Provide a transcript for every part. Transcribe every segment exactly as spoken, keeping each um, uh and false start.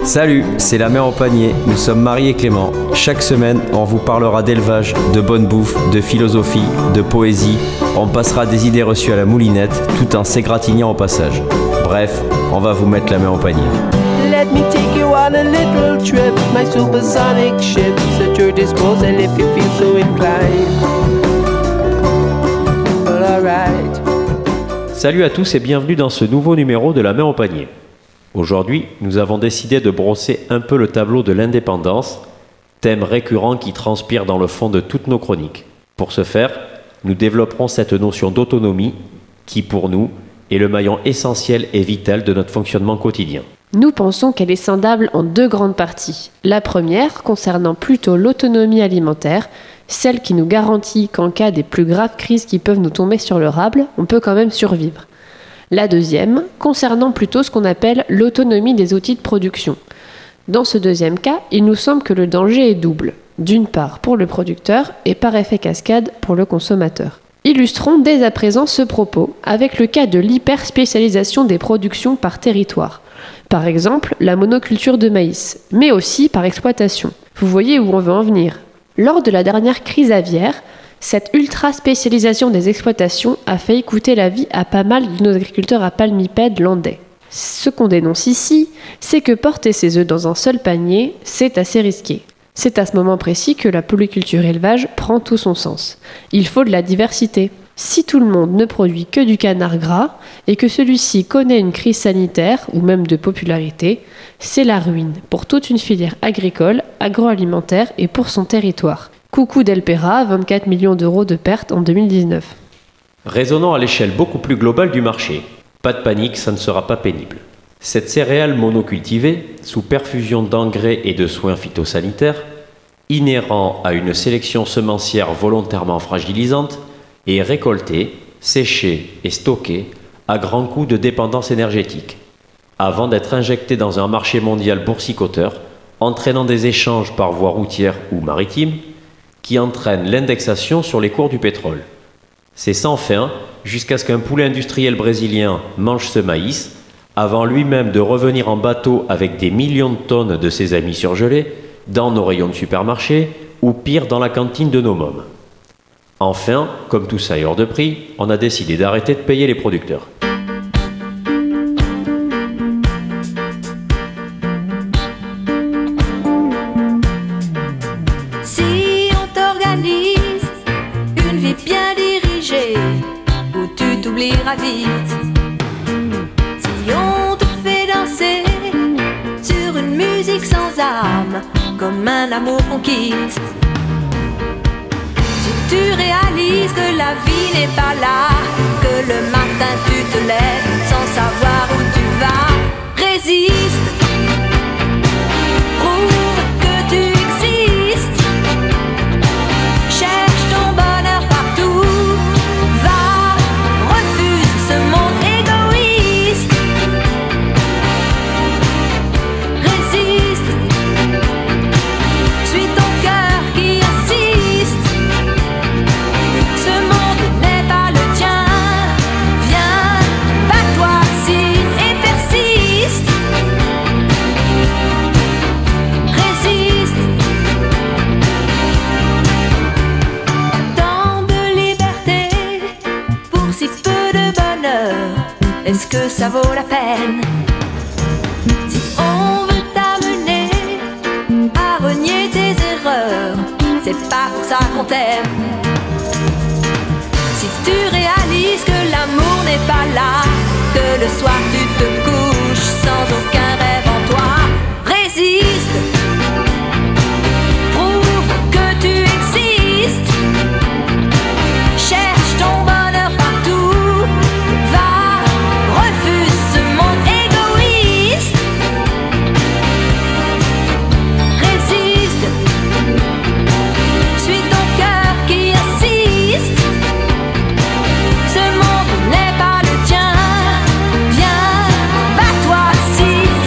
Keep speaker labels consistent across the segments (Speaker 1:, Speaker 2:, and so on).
Speaker 1: Salut, c'est la mer au panier, nous sommes Marie et Clément. Chaque semaine, on vous parlera d'élevage, de bonne bouffe, de philosophie, de poésie. On passera des idées reçues à la moulinette, tout en s'égratignant au passage. Bref, on va vous mettre la main au panier.
Speaker 2: Let me take you on a little trip. My supersonic ship's at your disposal if you feel so inclined. Well, alright.
Speaker 3: Salut à tous et bienvenue dans ce nouveau numéro de la main au panier. Aujourd'hui, nous avons décidé de brosser un peu le tableau de l'indépendance, thème récurrent qui transpire dans le fond de toutes nos chroniques. Pour ce faire, nous développerons cette notion d'autonomie qui, pour nous, est le maillon essentiel et vital de notre fonctionnement quotidien.
Speaker 4: Nous pensons qu'elle est scindable en deux grandes parties. La première, concernant plutôt l'autonomie alimentaire, celle qui nous garantit qu'en cas des plus graves crises qui peuvent nous tomber sur le rable, on peut quand même survivre. La deuxième, concernant plutôt ce qu'on appelle l'autonomie des outils de production. Dans ce deuxième cas, il nous semble que le danger est double. D'une part pour le producteur et par effet cascade pour le consommateur. Illustrons dès à présent ce propos avec le cas de l'hyperspécialisation des productions par territoire. Par exemple, la monoculture de maïs, mais aussi par exploitation. Vous voyez où on veut en venir. Lors de la dernière crise aviaire, cette ultra-spécialisation des exploitations a failli coûter la vie à pas mal de nos agriculteurs à palmipèdes landais. Ce qu'on dénonce ici, c'est que porter ses œufs dans un seul panier, c'est assez risqué. C'est à ce moment précis que la polyculture-élevage prend tout son sens. Il faut de la diversité. Si tout le monde ne produit que du canard gras et que celui-ci connaît une crise sanitaire ou même de popularité, c'est la ruine pour toute une filière agricole, agroalimentaire et pour son territoire. Coucou Delpera, vingt-quatre millions d'euros de pertes en deux mille dix-neuf.
Speaker 3: Raisonnons à l'échelle beaucoup plus globale du marché. Pas de panique, ça ne sera pas pénible. Cette céréale monocultivée, sous perfusion d'engrais et de soins phytosanitaires, inhérents à une sélection semencière volontairement fragilisante, est récoltée, séchée et stockée à grands coûts de dépendance énergétique, avant d'être injectée dans un marché mondial boursicoteur, entraînant des échanges par voie routière ou maritime, qui entraînent l'indexation sur les cours du pétrole. C'est sans fin jusqu'à ce qu'un poulet industriel brésilien mange ce maïs, avant lui-même de revenir en bateau avec des millions de tonnes de ses amis surgelés dans nos rayons de supermarché ou pire dans la cantine de nos mômes. Enfin, comme tout ça est hors de prix, on a décidé d'arrêter de payer les producteurs.
Speaker 5: Si on t'organise une vie bien dirigée, où tu t'oublieras vite. Si on te fait danser sur une musique sans âme, comme un amour qu'on quitte. Si tu réalises que la vie n'est pas là, que le matin tu te lèves sans savoir où tu vas, résiste, prouve que tu existes, cherche ton bonheur partout, va, refuse ce monde égoïste, résiste, suis ton cœur qui insiste. Ce monde n'est pas le tien, viens, bats-toi, signe et persiste. Résiste. Tant de liberté pour si peu de bonheur, est-ce que ça vaut la peine? Si on veut t'amener à renier tes erreurs, c'est pas pour ça qu'on t'aime. Si tu réalises que l'amour n'est pas là, que le soir tu te couches sans aucun rêve en toi, résiste, prouve que tu existes, cherche ton bonheur partout, va, refuse ce monde égoïste, résiste, suis ton cœur qui insiste. Ce monde n'est pas le tien, viens, bats-toi, si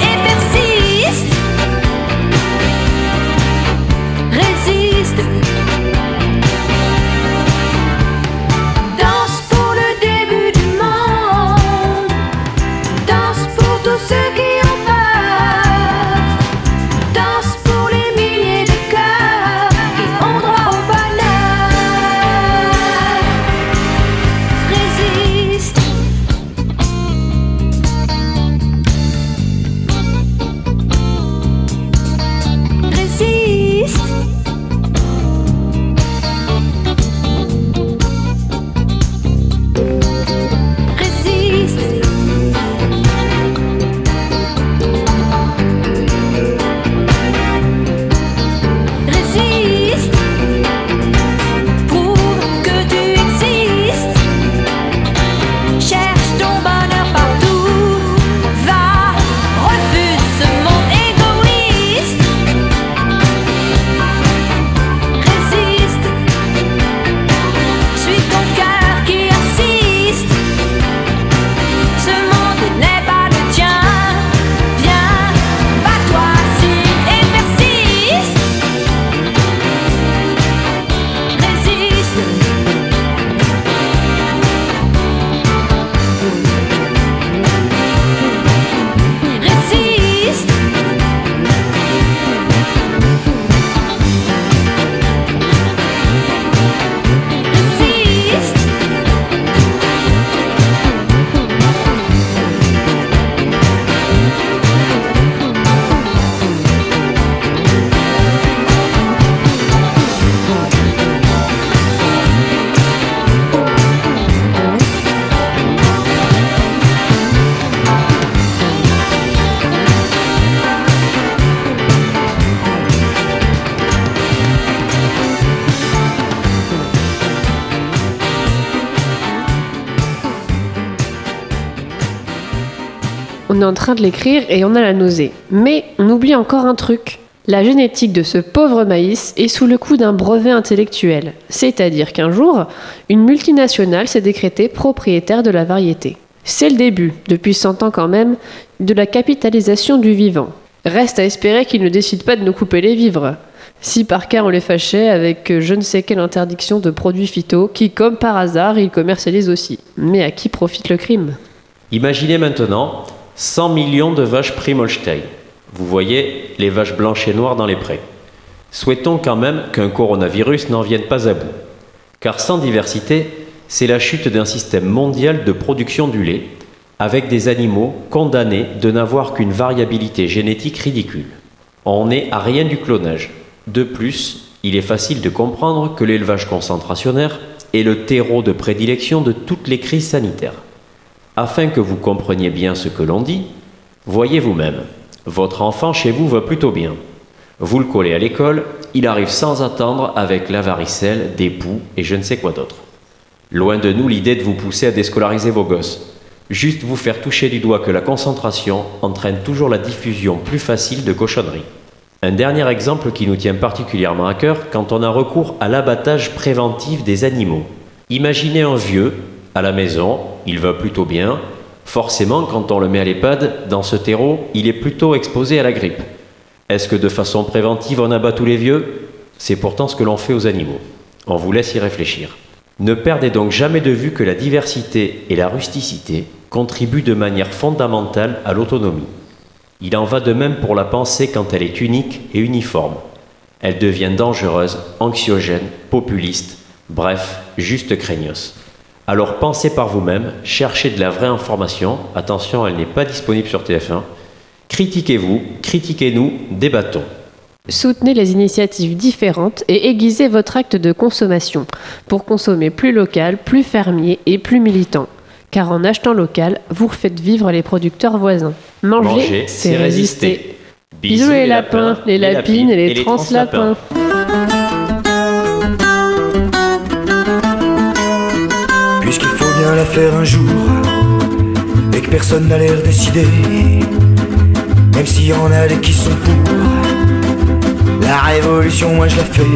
Speaker 4: on est en train de l'écrire et on a la nausée. Mais on oublie encore un truc. La génétique de ce pauvre maïs est sous le coup d'un brevet intellectuel. C'est-à-dire qu'un jour, une multinationale s'est décrétée propriétaire de la variété. C'est le début, depuis cent ans quand même, de la capitalisation du vivant. Reste à espérer qu'ils ne décident pas de nous couper les vivres. Si par cas on les fâchait avec je ne sais quelle interdiction de produits phyto qui, comme par hasard, ils commercialisent aussi. Mais à qui profite le crime ?
Speaker 3: Imaginez maintenant cent millions de vaches Primoolstein. Vous voyez les vaches blanches et noires dans les prés. Souhaitons quand même qu'un coronavirus n'en vienne pas à bout. Car sans diversité, c'est la chute d'un système mondial de production du lait, avec des animaux condamnés de n'avoir qu'une variabilité génétique ridicule. On n'est à rien du clonage. De plus, il est facile de comprendre que l'élevage concentrationnaire est le terreau de prédilection de toutes les crises sanitaires. Afin que vous compreniez bien ce que l'on dit, voyez vous-même. Votre enfant chez vous va plutôt bien. Vous le collez à l'école, il arrive sans attendre avec la varicelle, des poux et je ne sais quoi d'autre. Loin de nous l'idée de vous pousser à déscolariser vos gosses. Juste vous faire toucher du doigt que la concentration entraîne toujours la diffusion plus facile de cochonneries. Un dernier exemple qui nous tient particulièrement à cœur quand on a recours à l'abattage préventif des animaux. Imaginez un vieux, à la maison, il va plutôt bien. Forcément, quand on le met à l'EHPAD, dans ce terreau, il est plutôt exposé à la grippe. Est-ce que de façon préventive on abat tous les vieux ? C'est pourtant ce que l'on fait aux animaux. On vous laisse y réfléchir. Ne perdez donc jamais de vue que la diversité et la rusticité contribuent de manière fondamentale à l'autonomie. Il en va de même pour la pensée quand elle est unique et uniforme. Elle devient dangereuse, anxiogène, populiste, bref, juste craignos. Alors pensez par vous-même, cherchez de la vraie information, attention, elle n'est pas disponible sur T F un. Critiquez-vous, critiquez-nous, débattons.
Speaker 4: Soutenez les initiatives différentes et aiguisez votre acte de consommation pour consommer plus local, plus fermier et plus militant. Car en achetant local, vous refaites vivre les producteurs voisins. Manger,
Speaker 3: Manger
Speaker 4: c'est,
Speaker 3: c'est
Speaker 4: résister.
Speaker 3: résister.
Speaker 4: Bisous les lapins, les lapines et les translapins.
Speaker 6: Puisqu'il faut bien la faire un jour et que personne n'a l'air décidé, même s'il y en a des qui sont pour la révolution, moi je la fais.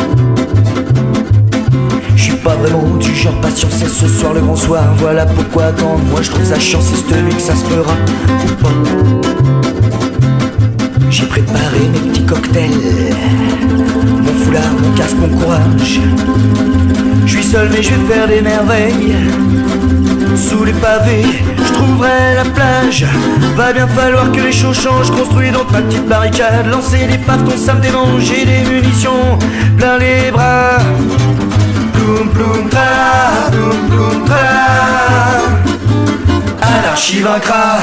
Speaker 6: Je suis pas vraiment du genre patient, c'est ce soir le grand soir. Voilà pourquoi attendre, moi je trouve ça chiant, c'est cette nuit que ça se fera ou pas. J'ai préparé mes petits cocktails, mon foulard, mon casque, mon courage. Je suis seul mais je vais faire des merveilles. Sous les pavés, je trouverai la plage. Va bien falloir que les choses changent. Construis donc ma petite barricade. Lancer des pavetons, ça me démange. J'ai des munitions plein les bras. Ploum ploum tra, ploum ploum tra. Anarchie vaincra.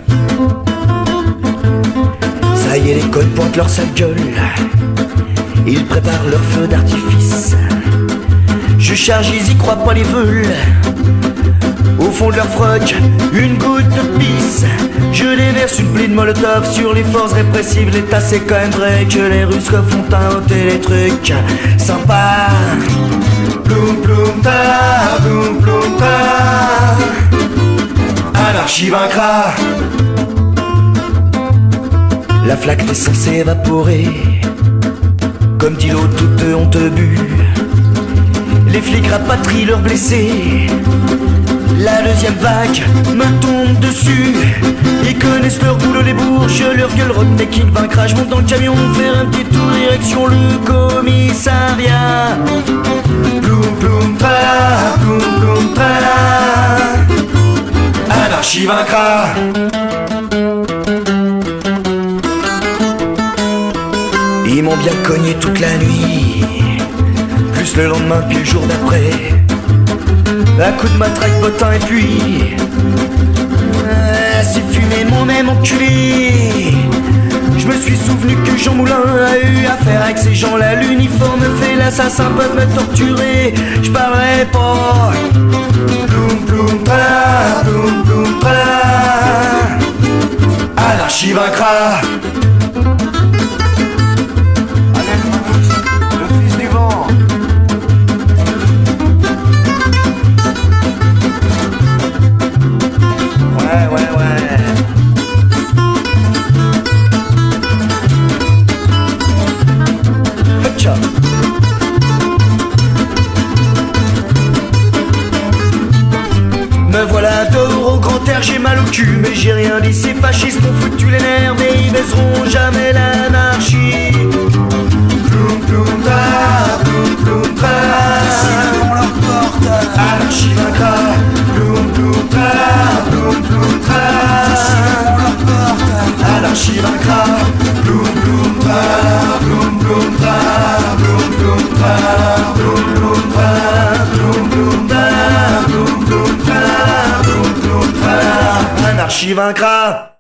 Speaker 6: Ça y est, les codes pointent leur sale gueule. Ils préparent leur feu d'artifice. Je charge, ils y croient pas, les veulent. Au fond de leur froc, une goutte de pisse. Je déverse une pluie de molotov sur les forces répressives. L'état c'est quand même vrai que les Russes refont inventer les trucs sympas. Ploum ploum ta, ploum ploum ta. Anarchie vaincra. La flaque est censée évaporer. Comme dit l'autre, toutes ont te bu. Les flics rapatrient leurs blessés. La deuxième vague me tombe dessus. Ils connaissent leur boulot, les bourges, leur gueule retenez qui vaincra. Je monte dans le camion, faire un petit tour direction le commissariat. Ploum ploum tra, ploum ploum tra. Anarchie vaincra. Ils m'ont bien cogné toute la nuit, plus le lendemain puis le jour d'après. Un coup de matraque, bottin et puis euh, ces fumées m'ont même enculé. Je me suis souvenu que Jean Moulin a eu affaire avec ces gens-là. L'uniforme fait l'assassin, peuvent me torturer. Je parlerai pas. Ploum ploum tra, ploum ploum tra. Anarchie vaincra. j'ai mal au cul, mais j'ai rien dit. Ces fascistes m'ont foutu les nerfs, mais ils baiseront jamais l'anarchie. Ploum ploum tra, ploum ploum tra, devant leur porte, anarchie vaincra. Ploum ploum tra, ploum ploum tra, devant leur porte, anarchie vaincra. Ploum ploum tra, ploum ploum tra, ploum ploum tra, ploum ploum tra, ploum ploum tra, ploum ploum tra, ploum ploum tra, anarchie vaincra.